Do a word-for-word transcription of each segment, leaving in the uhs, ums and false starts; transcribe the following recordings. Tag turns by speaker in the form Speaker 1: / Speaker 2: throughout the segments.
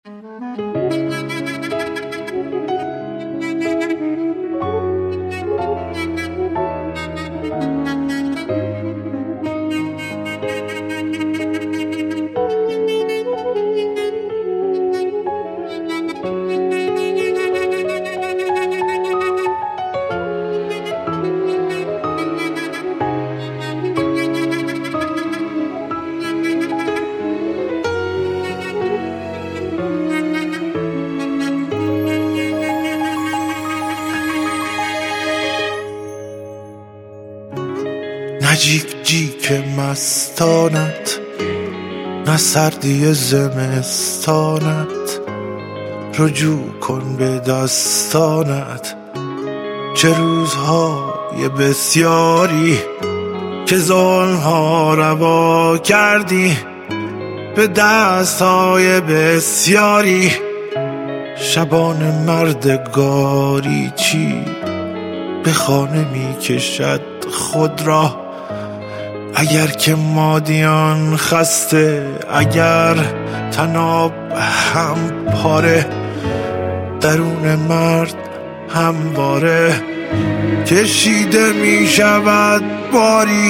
Speaker 1: نه جیک جیک مستانت، نه سردی زمستانت، رجوع کن به دستانت. چه روزهای بسیاری که ظلم‌ها روا کردی، به دستهای بسیاری شبان مردگاری چی به خانه می کشد خود را. اگر که مادیان خسته، اگر تناب هم پاره، درون مرد همواره کشیده می شود باری.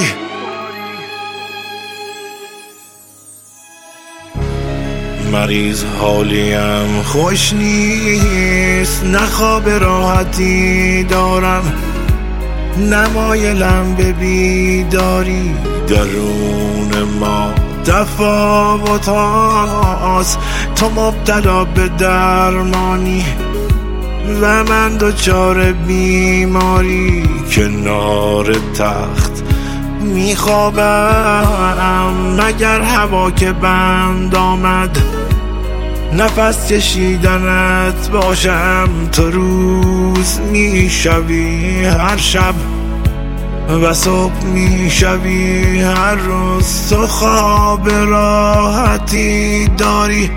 Speaker 1: مریض حالیم خوش نیست، نه خواب راحتی دارم، نمایلم به بیداری. درون ما تفاوت هاست، تو مبتلا به درمانی و من دچار بیماری. کنار تخت میخوابم، مگر هوا که بند آمد نفس کشیدنت باشم. تو روز میشوی هر شب و صبح میشوی هر روز. تو خواب راحتی داری،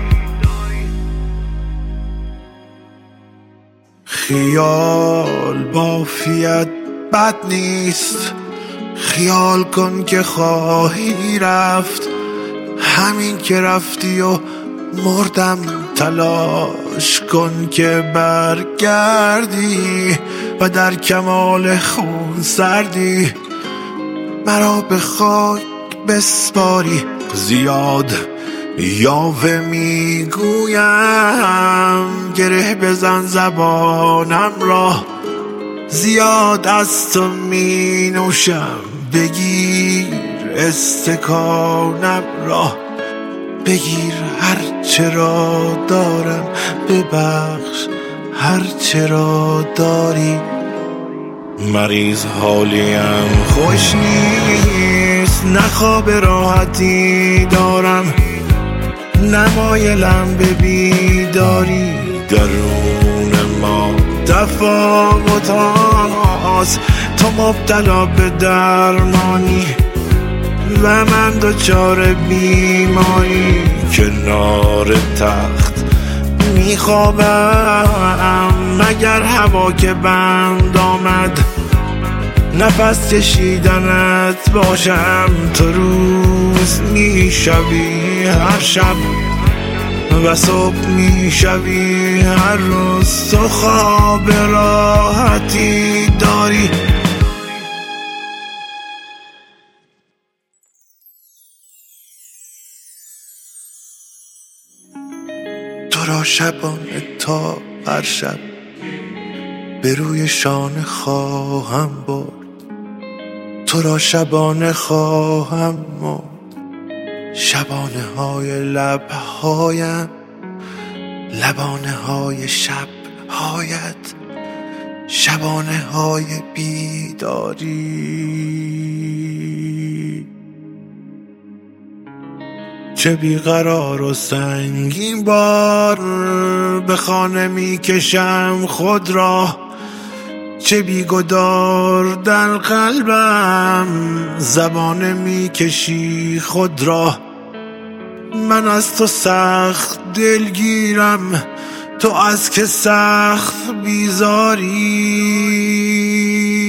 Speaker 1: خیال بافیت بد نیست. خیال کن که خواهی رفت، همین که رفتی و مردم. تلاش کن که برگردی و در کمال خون سردی مرا به خاک بسپاری. زیاد یاوه میگویم، گره بزن زبانم را. زیاد از تو می نوشم، بگیر استکانم را. بگیر هر چرا دارم، ببخش هر چرا داری. مریض حالیم خوش نیست، نه خواب راحتی دارم، نمایلم به بیداری. درون ما تفاوت هاست، تو مبتلا به درمانی و من دچار بیماری. کنار تخت میخوابم، مگر هوا که بند آمد نفس کشیدنت باشم. تو روز میشوی هر شب و صبح میشوی هر روز. تو خواب راحتی داری. تو را شبانه تا هر شب به روی شانه خواهم برد. تو را شبانه خواهم مرد. شبانه های لبهایم، لبانه های شب هایت، شبانه های بیداری. چه بیقرار و سنگین بار به خانه می کشم خود را. چه بیگدار در قلبم زبانه می کشی خود را. من از تو سخت دلگیرم، تو از که سخت بیزاری.